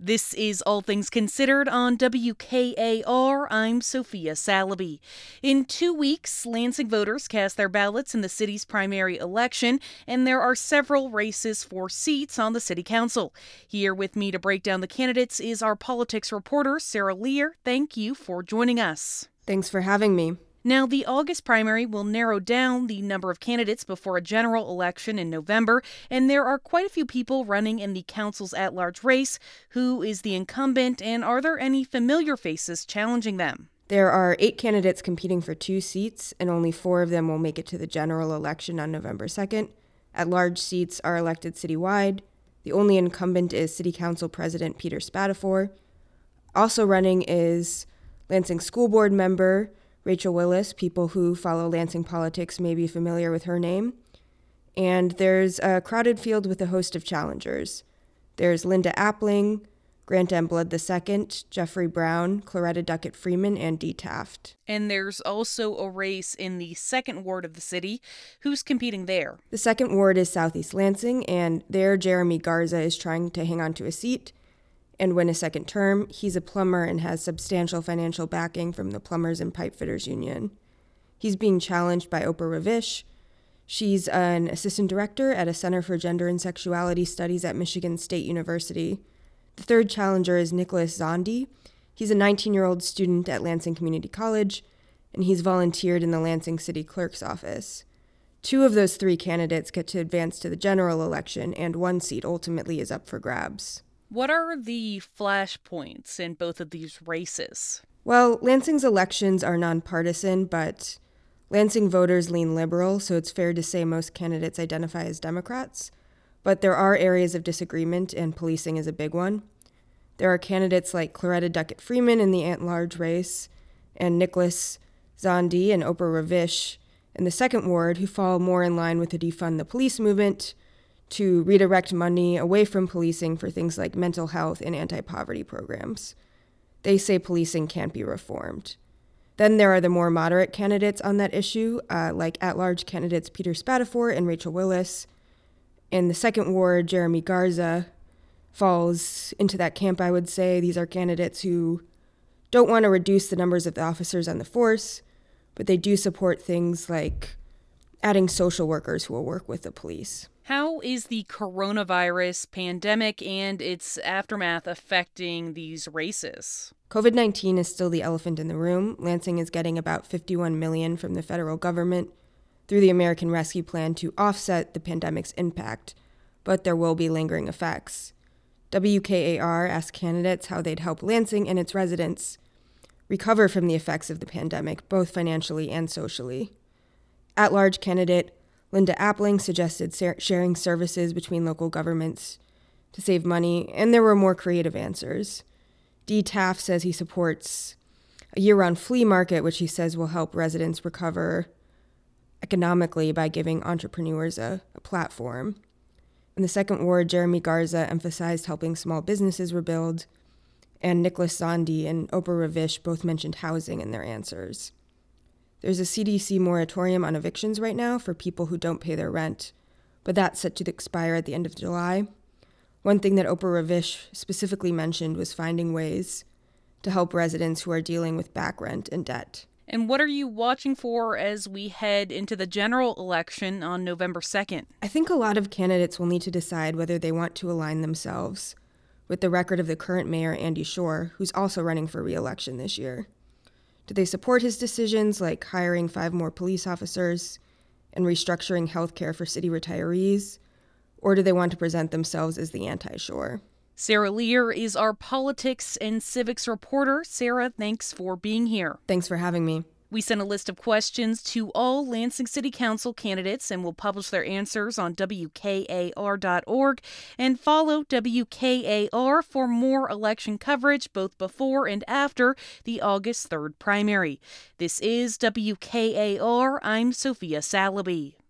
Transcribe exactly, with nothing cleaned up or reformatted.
This is All Things Considered on W K A R. I'm Sophia Salaby. In two weeks, Lansing voters cast their ballots in the city's primary election, and there are several races for seats on the city council. Here with me to break down the candidates is our politics reporter, Sarah Lear. Thank you for joining us. Thanks for having me. Now, the August primary will narrow down the number of candidates before a general election in November, and there are quite a few people running in the council's at-large race. Who is the incumbent, and are there any familiar faces challenging them? There are eight candidates competing for two seats, and only four of them will make it to the general election on November second. At-large seats are elected citywide. The only incumbent is City Council President Peter Spadafore. Also running is Lansing School Board member Rachel Willis. People who follow Lansing politics may be familiar with her name. And there's a crowded field with a host of challengers. There's Linda Appling, Grant M. Blood the Second, Jeffrey Brown, Claretta Duckett Freeman, and Dee Taft. And there's also a race in the second ward of the city. Who's competing there? The second ward is Southeast Lansing, and there Jeremy Garza is trying to hang on to a seat and win a second term. He's a plumber and has substantial financial backing from the Plumbers and Pipefitters Union. He's being challenged by Oprah Ravish. She's an assistant director at a Center for Gender and Sexuality Studies at Michigan State University. The third challenger is Nicholas Zondi. He's a nineteen-year-old student at Lansing Community College, and he's volunteered in the Lansing City Clerk's office. Two of those three candidates get to advance to the general election, and one seat ultimately is up for grabs. What are the flashpoints in both of these races? Well, Lansing's elections are nonpartisan, but Lansing voters lean liberal, so it's fair to say most candidates identify as Democrats. But there are areas of disagreement, and policing is a big one. There are candidates like Claretta Duckett Freeman in the at-large race, and Nicholas Zondi and Oprah Ravish in the second ward, who fall more in line with the defund the police movement, to redirect money away from policing for things like mental health and anti-poverty programs. They say policing can't be reformed. Then there are the more moderate candidates on that issue, uh, like at-large candidates Peter Spadafore and Rachel Willis. In the second ward, Jeremy Garza falls into that camp, I would say. These are candidates who don't want to reduce the numbers of the officers on the force, but they do support things like adding social workers who will work with the police. How is the coronavirus pandemic and its aftermath affecting these races? covid nineteen is still the elephant in the room. Lansing is getting about fifty-one million dollars from the federal government through the American Rescue Plan to offset the pandemic's impact, but there will be lingering effects. W K A R asked candidates how they'd help Lansing and its residents recover from the effects of the pandemic, both financially and socially. At-large candidate Linda Appling suggested sharing services between local governments to save money, and there were more creative answers. Dee Taft says he supports a year-round flea market, which he says will help residents recover economically by giving entrepreneurs a, a platform. In the second ward, Jeremy Garza emphasized helping small businesses rebuild, and Nicholas Zondi and Oprah Ravish both mentioned housing in their answers. There's a C D C moratorium on evictions right now for people who don't pay their rent, but that's set to expire at the end of July. One thing that Oprah Ravish specifically mentioned was finding ways to help residents who are dealing with back rent and debt. And what are you watching for as we head into the general election on November second? I think a lot of candidates will need to decide whether they want to align themselves with the record of the current mayor, Andy Shore, who's also running for re-election this year. Do they support his decisions, like hiring five more police officers and restructuring health care for city retirees? Or do they want to present themselves as the anti-Shore? Sarah Lear is our politics and civics reporter. Sarah, thanks for being here. Thanks for having me. We sent a list of questions to all Lansing City Council candidates, and we'll publish their answers on W K A R dot org. And follow W K A R for more election coverage both before and after the August third primary. This is W K A R. I'm Sophia Salaby.